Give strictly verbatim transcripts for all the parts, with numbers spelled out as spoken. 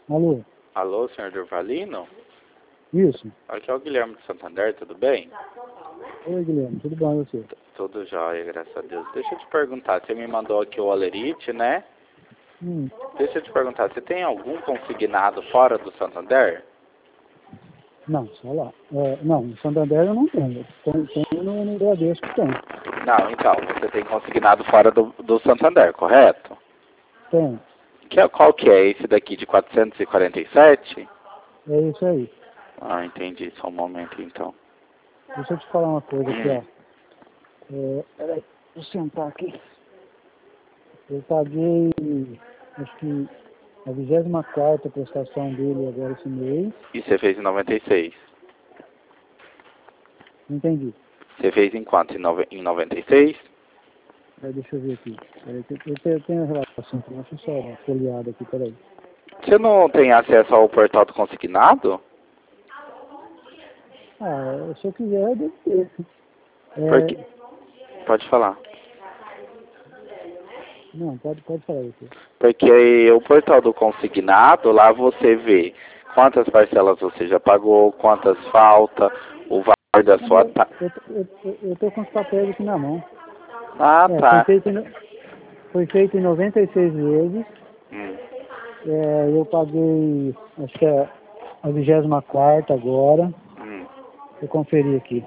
Alô? Alô, senhor Durvalino? Isso. Aqui é o Guilherme de Santander, tudo bem? Oi, Guilherme, tudo bom e você? T- Tudo jóia, graças a Deus. Deixa eu te perguntar, você me mandou aqui o Olerite, né? Hum, Deixa eu te perguntar, você tem algum consignado fora do Santander? não, só lá. É, não, em Santander eu não tenho. Tem, tem no, no Bradesco que tem. Não, então, você tem consignado fora do, do Santander, correto? Tem. Que, é- qual que é esse daqui de quatrocentos e quarenta e sete? É isso aí. Ah, entendi, só um momento então. Deixa eu te falar uma coisa aqui, ó. Hum, É, peraí, vou sentar aqui. Eu paguei, acho que a vigésima quarta prestação dele agora esse mês. e você fez em noventa e seis? Não entendi. Você fez em quanto? Em, nove, em noventa e seis? Peraí, deixa eu ver aqui. Peraí, que eu tenho, eu tenho a relação, deixa eu só dar uma folheada aqui, peraí. Você não tem acesso ao portal do consignado? Ah, se eu quiser, eu devo ter. Porque... É, Pode falar. não, pode, pode falar isso. Porque o portal do consignado, lá você vê quantas parcelas você já pagou, quantas falta, o valor da Não, sua... mas Ta... eu, eu, eu, eu tô com os papéis aqui na mão. Ah, É, foi tá. feito, em no- foi feito em noventa e seis vezes. Hum. É, eu paguei, acho que é a vigésima quarta agora. Hum. Eu conferi aqui.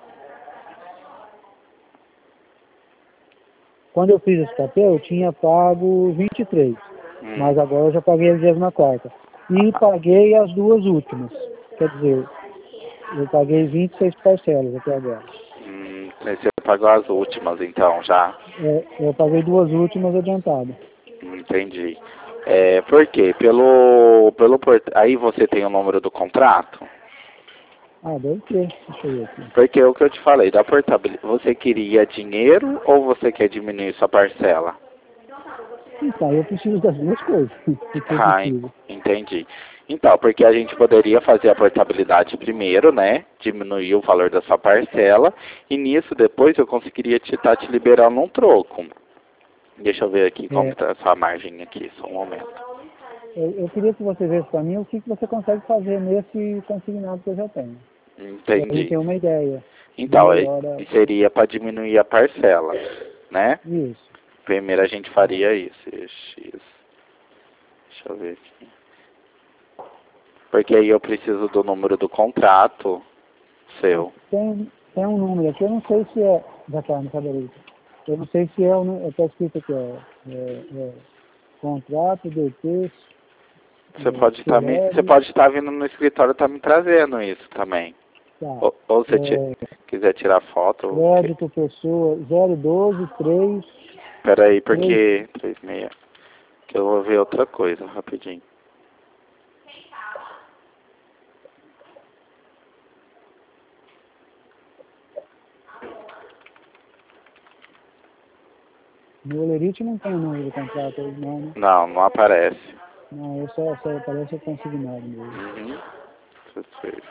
Quando eu fiz esse papel, eu tinha pago vinte e três. Hum. Mas agora eu já paguei a vigésima quarta. E paguei as duas últimas. Quer dizer, eu paguei vinte e seis parcelas até agora. Hum. Você pagou as últimas, então, já. É, eu paguei duas últimas adiantadas. Hum, Entendi. É, por quê? Pelo, pelo port... Aí você tem o número do contrato? Ah, deve ter. Deixa eu ver aqui. Porque é o que eu te falei, da portabilidade, você queria dinheiro ou você quer diminuir sua parcela? Então, eu preciso das duas coisas. O que eu Ah, en- preciso. entendi. Então, porque a gente poderia fazer a portabilidade primeiro, né? Diminuir o valor da sua parcela. E nisso, depois, eu conseguiria te estar te liberando um troco. Deixa eu ver aqui como É, está essa margem aqui, só um momento. eu, eu queria que você visse para mim o que, que você consegue fazer nesse consignado que eu já tenho. Para a gente Entendi. ter uma ideia de Então, aí melhor a... seria para diminuir a parcela, né? Isso. Primeiro a gente faria isso. X. Deixa eu ver aqui. Porque aí eu preciso do número do contrato seu. Tem, tem um número aqui, eu não sei se é... Da carne, cadê? Eu não sei se é o... nu- está escrito aqui, ó. É, é, contrato, D T, Você é, pode estar me, você Celeb, pode estar vindo no escritório e tá me trazendo isso também. tá. Ou, ou se ti- É, quiser tirar foto, ou que, crédito, pessoa, zero doze, três, peraí, três. porque três e meia, que eu vou ver outra coisa rapidinho. No Olerite não tem o número do contrato aí, não, né? Não, não aparece. Não, eu só, só aparece o consignado mesmo. Uhum. Perfeito.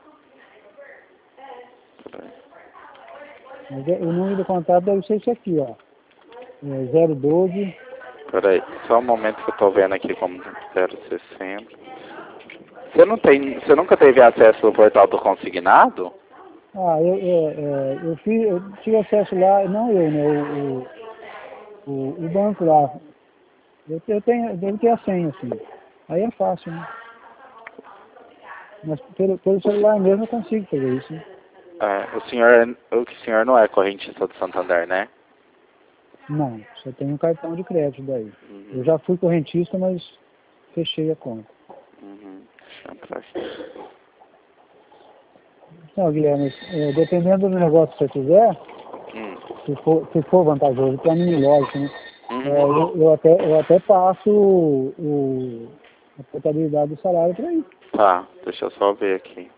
Peraí. Mas é- o número do contrato deve ser esse aqui, ó. É zero doze. Peraí, só um momento que eu tô vendo aqui como zero sessenta. Você não tem, você nunca teve acesso ao portal do consignado? Ah, eu, eu, é, eu, fiz, eu tive acesso lá, não eu, né? O, o, o, o banco lá. Eu, eu tenho, eu devo ter a senha, assim. Aí é fácil, né? Mas pelo, pelo O, se- celular mesmo eu consigo fazer isso, né? é, o senhor, o senhor não é correntista do Santander, né? Não, só tenho um cartão de crédito daí. Eu Uhum. já fui correntista, mas fechei a conta. Uhum. Deixa eu entrar aqui. Não, Guilherme, é, dependendo do negócio que você fizer, Hum. se for, se for vantajoso para mim, lógico, né? É, Uhum. eu, eu, até, eu até passo o, o- a portabilidade do salário para aí. Tá, deixa eu só ver aqui.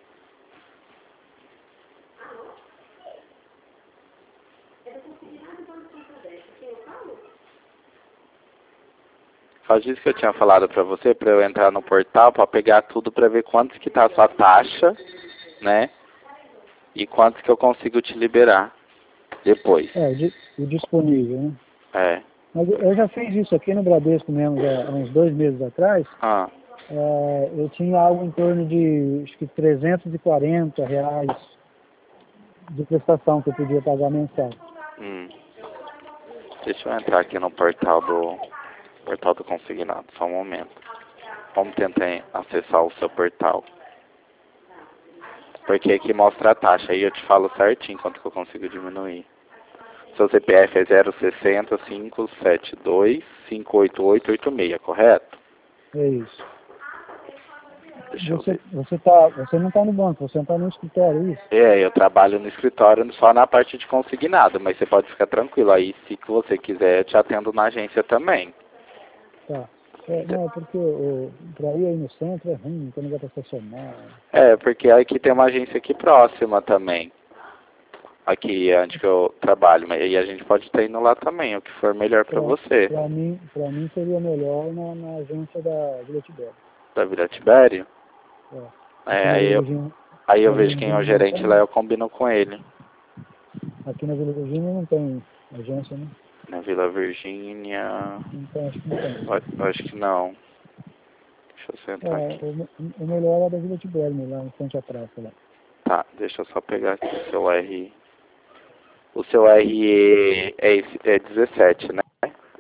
Faz isso que eu tinha falado pra você, pra eu entrar no portal, pra pegar tudo, pra ver quantos que tá a sua taxa, né? E quantos que eu consigo te liberar depois. É, o, di- o disponível, né? É. Mas eu eu já fiz isso aqui no Bradesco mesmo, já, há uns dois meses atrás, Ah. é, eu tinha algo em torno de, acho que trezentos e quarenta reais de prestação que eu podia pagar mensal. Hum. Deixa eu entrar aqui no portal do portal do consignado, só um momento. Vamos tentar acessar o seu portal. Porque aqui mostra a taxa, aí eu te falo certinho quanto que eu consigo diminuir. Seu C P F é zero seis zero cinco sete dois cinco oito oito oito seis, correto? É isso. Deixa eu Você, ver. você, tá, você não está no banco, você está no escritório, é isso? É, eu trabalho no escritório só na parte de consignado, mas você pode ficar tranquilo. Aí, se você quiser, eu te atendo na agência também. Tá. É, não, é porque o, pra ir aí no centro é ruim, não tem lugar para estacionar. É, porque aqui tem uma agência aqui próxima também. Aqui é onde que eu trabalho, mas aí a gente pode estar indo lá também, o que for melhor para Pra, você. pra, mim, pra mim seria melhor na, na agência da Vila Tibério. Da Vila Tibério? É. Aqui É, na aí Vila eu, Virgínia, aí eu na Vila vejo quem é o Virgínia não gerente lá, tem. eu combino com ele. Aqui na Vila Virgínia não tem agência, né? Na Vila Virgínia... Então acho que não tem. Eu acho que não. Deixa eu sentar É, aqui. o, o melhor é da Vila Tibério, lá em frente à praça lá. Tá, deixa eu só pegar aqui o seu R I. O seu R E é, esse, é dezessete, né?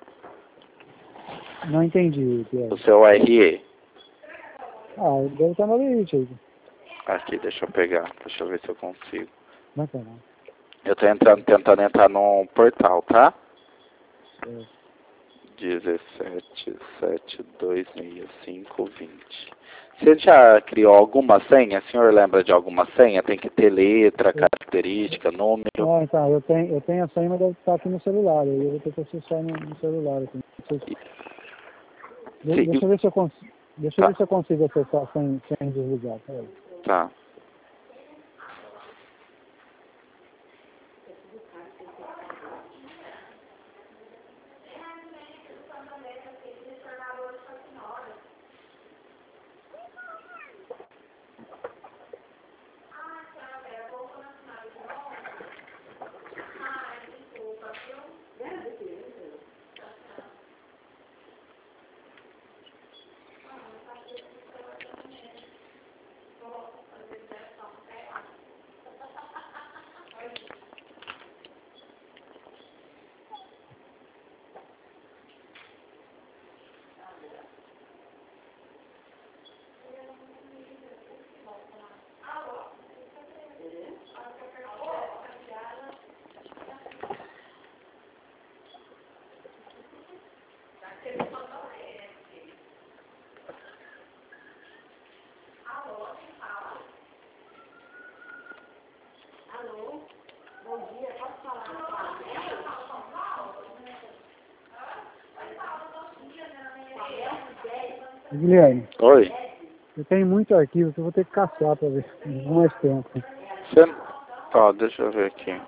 Não entendi, Pierre. O seu R E. Ah, deve estar na limite aí. Aqui, deixa eu pegar. Deixa eu ver se eu consigo. Não tem não. Eu tô entrando, tentando entrar no portal, tá? É. dezessete sete dois seis cinco vinte. Você já criou alguma senha? O senhor lembra de alguma senha? Tem que ter letra, característica, número. Ah, então, eu tenho, eu tenho a senha, mas deve estar aqui no celular. Aí eu vou ter que acessar no, no celular. Aqui. De, Sim, deixa eu ver se eu consigo. Deixa eu tá, ver se eu consigo acessar sem, sem desligar. Peraí. tá. Guilherme, Oi. eu tenho muito arquivo que eu vou ter que caçar para ver com mais tempo. Você... Ó, deixa eu ver aqui.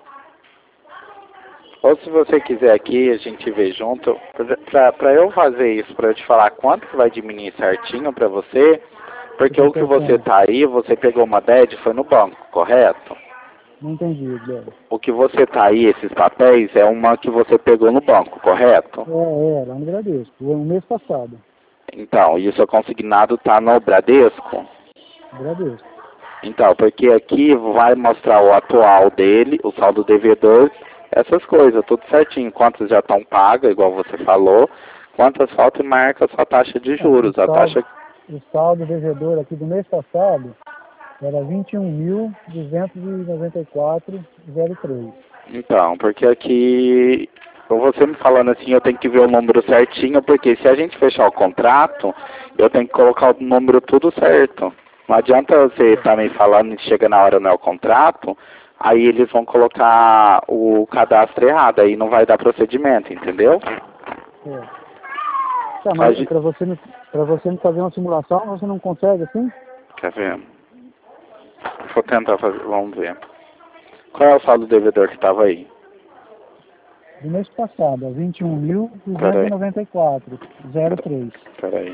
Ou se você quiser aqui, a gente vê junto. Pra, pra eu fazer isso, pra eu te falar quanto que vai diminuir certinho pra você, porque Você o que você tá aí, você pegou uma D E D, foi no banco, correto? Não entendi, Guilherme. O que você tá aí, esses papéis, é uma que você pegou no banco, correto? É, é, lá no Bradesco. O mês passado. Então, e o seu consignado tá no Bradesco? Bradesco. Então, porque aqui vai mostrar o atual dele, o saldo devedor, essas coisas, tudo certinho. Quantas já estão pagas, igual você falou, quantas faltam e marca a sua taxa de É, o juros. A saldo, taxa... o saldo devedor aqui do mês passado era vinte e um mil duzentos e noventa e quatro vírgula zero três. Então, porque aqui, você me falando assim, eu tenho que ver o número certinho, porque se a gente fechar o contrato, eu tenho que colocar o número tudo certo. Não adianta você estar me falando e chega na hora não é o contrato, aí eles vão colocar o cadastro errado, aí não vai dar procedimento, entendeu? É. Tá, A mas gente... para você, me- pra você me fazer uma simulação, você não consegue assim? Quer ver? Vou tentar fazer, vamos ver. Qual é o saldo devedor que estava aí? Do mês passado, é vinte e um mil duzentos e Peraí, noventa e quatro vírgula zero três. peraí.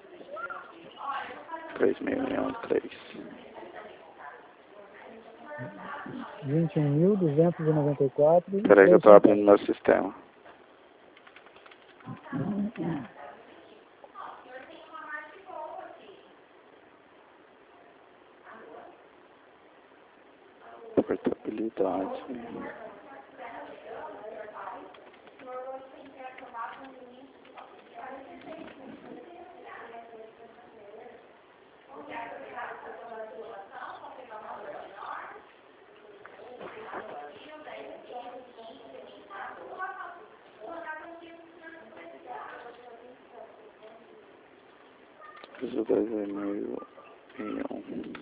três mil e um, três. vinte e um mil duzentos e noventa e quatro e Peraí que eu três estou abrindo centavos. meu sistema. Contabilidade. dois e meio e um.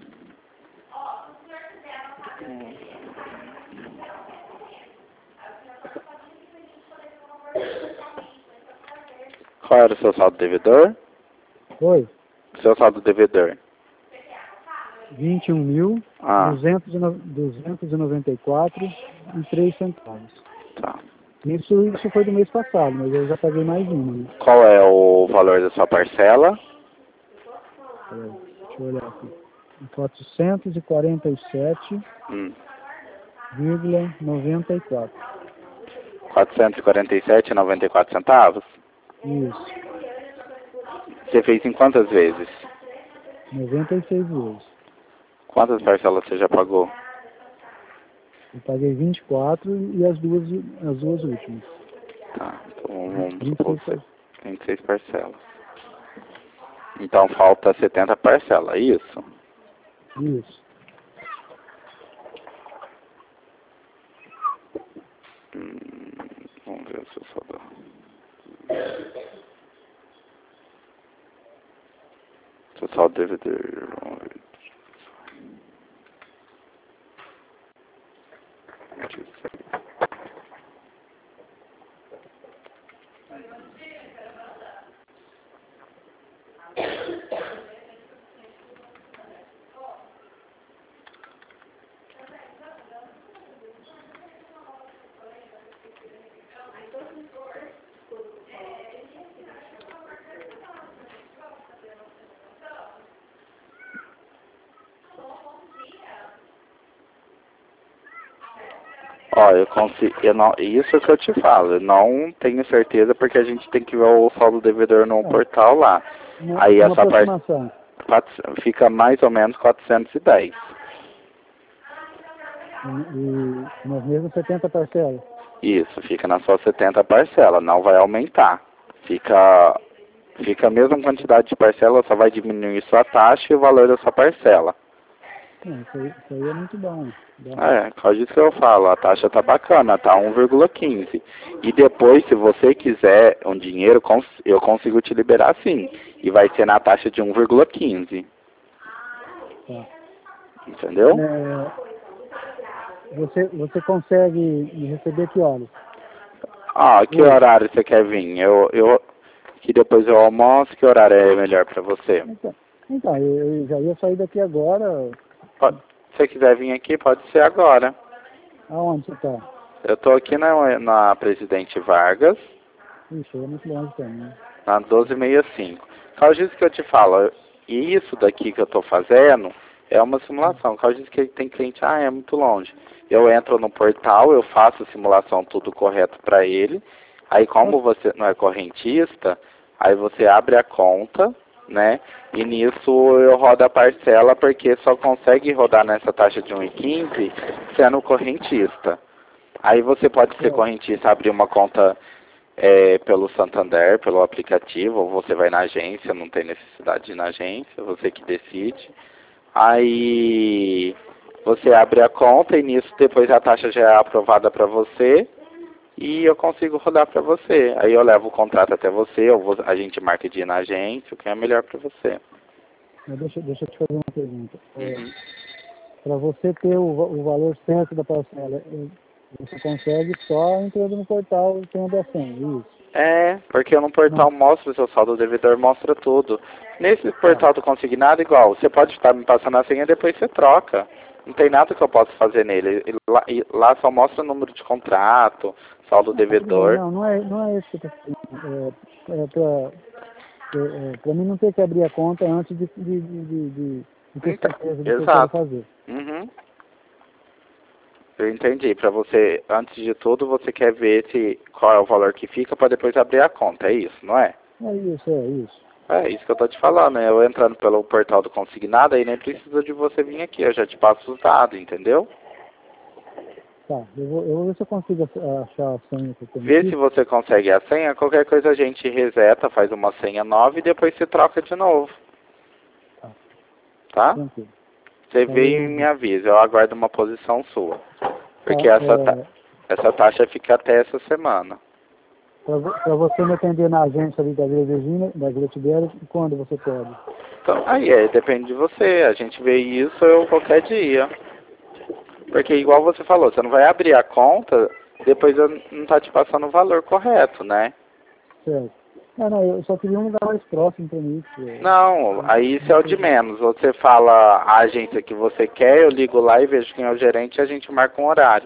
Qual era o seu saldo devedor? Oi? Seu saldo devedor? vinte e um mil, Ah, duzentos e noventa e quatro e três centavos. tá. Isso, isso foi do mês passado, mas eu já paguei mais uma, né? Qual é o valor da sua parcela? Peraí, deixa eu olhar aqui. quatrocentos e quarenta e sete Hum. vírgula noventa e quatro. quatrocentos e quarenta e sete e noventa e quatro centavos? Isso. Você fez em quantas vezes? noventa e seis vezes. Quantas parcelas você já pagou? Eu paguei vinte e quatro e as duas, as duas últimas. Tá, então vamos vinte e supor seis que você parcelas. vinte e seis parcelas. Então falta setenta parcelas, é isso? Isso. Hum, vamos ver se eu só dou. Total devedor. Vamos ver. Ó, eu consigo, eu não, isso que eu te falo, eu não tenho certeza porque a gente tem que ver o saldo devedor no É, portal lá. uma, Aí uma essa parte aproximação. fica mais ou menos quatrocentos e dez. E, e nas mesmas setenta parcelas. Isso, fica na sua setenta parcela, não vai aumentar. Fica, fica a mesma quantidade de parcela, só vai diminuir sua taxa e o valor da sua parcela. Não, isso, aí, isso aí é muito bom. Bom. É, por isso que eu falo, a taxa tá bacana, tá um vírgula quinze. E depois, se você quiser um dinheiro, cons- eu consigo te liberar sim. E vai ser na taxa de um vírgula quinze. Tá. Entendeu? É, você, você consegue me receber que horas? Ah, que Hoje. horário você quer vir? Eu, eu, que depois eu almoço, que horário é melhor pra você? Então, então eu, eu já ia sair daqui agora. Pode, se você quiser vir aqui, pode ser agora. Aonde você está? Eu tô aqui na, na Presidente Vargas, Ixi, é muito longe também. na doze sessenta e cinco. Por disso que eu te falo, e isso daqui que eu tô fazendo é uma simulação. Por disso que tem cliente, ah, é muito longe. Eu entro no portal, eu faço a simulação tudo correto para ele. Aí como você não é correntista, aí você abre a conta, né? E nisso eu rodo a parcela porque só consegue rodar nessa taxa de um e quinze sendo correntista. Aí você pode ser correntista, abrir uma conta é, pelo Santander, pelo aplicativo, ou você vai na agência, não tem necessidade de ir na agência, você que decide. Aí você abre a conta e nisso depois a taxa já é aprovada para você e eu consigo rodar para você. Aí eu levo o contrato até você, ou vou- a gente marca de ir na agência, o que é melhor para você. Mas deixa, deixa eu te fazer uma pergunta. É, Uhum. para você ter o, va- o valor certo da parcela, é, você consegue só entrando no portal tendo a senha, isso? É, porque no portal Não. mostra o seu saldo devedor, mostra tudo. Nesse portal do Consignado, igual, você pode estar me passando a senha e depois você troca. Não tem nada que eu possa fazer nele. E lá, e lá só mostra o número de contrato, saldo Não, tudo bem, devedor. não, não é, não é isso que eu estou falando. É, é para é, para mim não ter que abrir a conta antes de, de, de, de, de- de ter Então, certeza do que eu quero exato. fazer. Uhum. Eu entendi. Para você, antes de tudo, você quer ver se, qual é o valor que fica para depois abrir a conta. É isso, não é? É isso, é isso. É isso que eu tô te falando, né? Eu entrando pelo portal do Consignado, aí nem precisa de você vir aqui, eu já te passo os dados, entendeu? Tá, eu vou, eu vou ver se eu consigo achar a senha que eu tenho Vê aqui. se você consegue a senha, qualquer coisa a gente reseta, faz uma senha nova e depois você troca de novo. Tá, Tá? tranquilo. Você Então, vê e eu, me avisa, eu aguardo uma posição sua. tá, Porque essa, ta- é, essa taxa fica até essa semana. para você me atender na agência ali da Vila Virgínia, da Vila Tibério, quando você pode? Então, aí é, depende de você, a gente vê isso eu qualquer dia. Porque igual você falou, você não vai abrir a conta, depois eu não tá te passando o valor correto, né? Certo. Não, não, eu só queria um lugar mais próximo para mim. É, Não, aí isso é o de menos. Você fala a agência que você quer, eu ligo lá e vejo quem é o gerente e a gente marca um horário.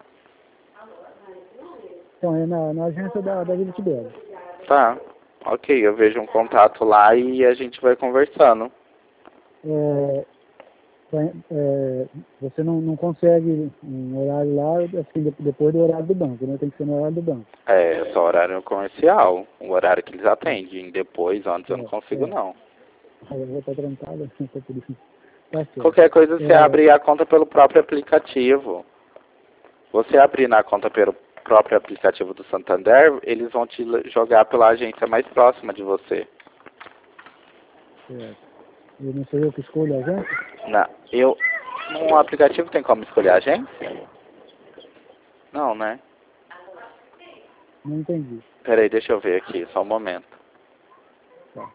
então, é na, na agência da, da Vila Tibério. Tá, ok, eu vejo um contato lá e a gente vai conversando. É, pra- é, você não, não consegue um horário lá assim, de- depois do horário do banco, né? Tem que ser no horário do banco. É, só horário comercial, o horário que eles atendem. Depois, antes eu não É, consigo é. não. Aí eu vou estar trancado, então por isso. Tá certo. Qualquer coisa você É, abre a conta pelo próprio aplicativo. Você abrir na conta pelo próprio aplicativo do Santander, eles vão te jogar pela agência mais próxima de você. certo. Eu não sou eu que escolho a agência? Não, eu... No aplicativo tem como escolher a agência? Não, né? Não entendi. Peraí, deixa eu ver aqui, só um momento. Tá.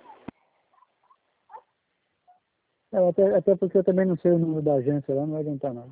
É, até, até porque eu também não sei o número da agência lá, não vai adiantar nada.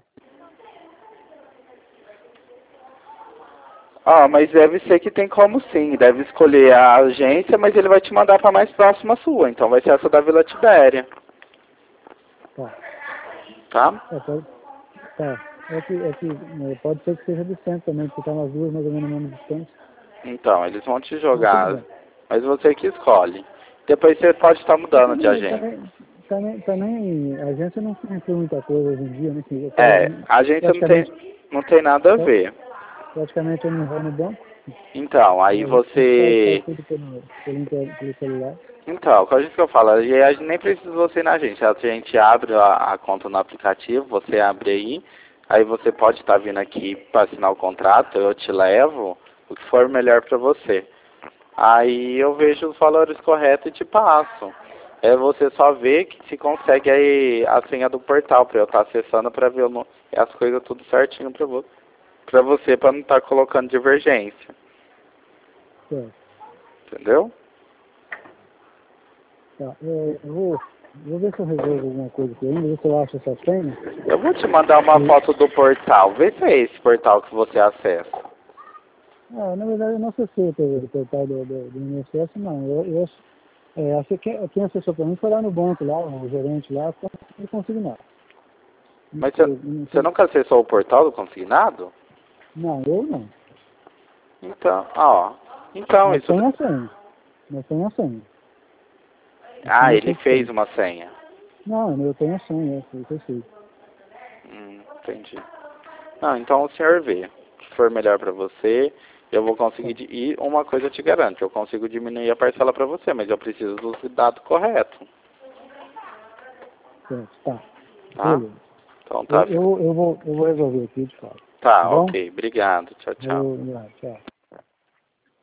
Ah, mas deve ser que tem como sim. Deve escolher a agência, mas ele vai te mandar para mais próxima sua. Então vai ser essa da Vila Tibéria. Tá. Tá? É, pode, tá. É que, é que é, pode ser que seja do centro também, porque tá nas duas mais ou menos na mesma distância. Então, eles vão te Então, tudo jogar. bem. Mas você que escolhe. Depois você pode estar E mudando de também, agência. também, também, também, a agência não influi muita coisa hoje em dia, né? Assim, eu É, quero, a agência não tem, praticamente, não tem nada a ver. praticamente eu não vou no banco, Então, aí a gente faz, faz você... tudo pelo, pelo, inter- pelo celular. Então, com a gente que eu falo, a gente nem precisa você ir na agência. A gente abre a, a conta no aplicativo, você abre aí, aí você pode estar vindo aqui para assinar o contrato, eu te levo, o que for melhor para você. Aí eu vejo os valores corretos e te passo. É você só ver que se consegue aí a senha do portal para eu estar acessando para ver o no- as coisas tudo certinho para vo para você, para não estar colocando divergência. Certo. Entendeu? Tá. É, eu vou, vou ver se eu resolvo alguma coisa aqui ainda, ver se eu acho essa senha. Eu vou te mandar uma E, foto do portal. Vê se é esse portal que você acessa. ah, na verdade, eu não acessei o portal do, do, do I N S S, não. Eu, eu é, achei que, quem acessou para mim foi lá no banco, lá, o gerente lá, não consegui nada. Mas Eu, você, eu não, você sei, nunca acessou o portal do consignado? não, eu não. Então, ó. Então, Mas isso... tem a senha. Mas tem a senha. A Ah, senha eu ele sei que fez tem. uma senha. Não, eu tenho a senha, eu sei, eu sei. Hum, entendi. Não, então o senhor vê. O que for melhor para você, eu vou conseguir... Tá, di- E uma coisa eu te garanto, eu consigo diminuir a parcela para você, mas eu preciso dos dados corretos. certo, tá. Tá? Beleza. Então Eu, tá, fica... eu, eu, vou, eu vou resolver aqui, de fato. Tá Tá, bom? ok. Obrigado. Tchau, tchau. Valeu, obrigado, tchau.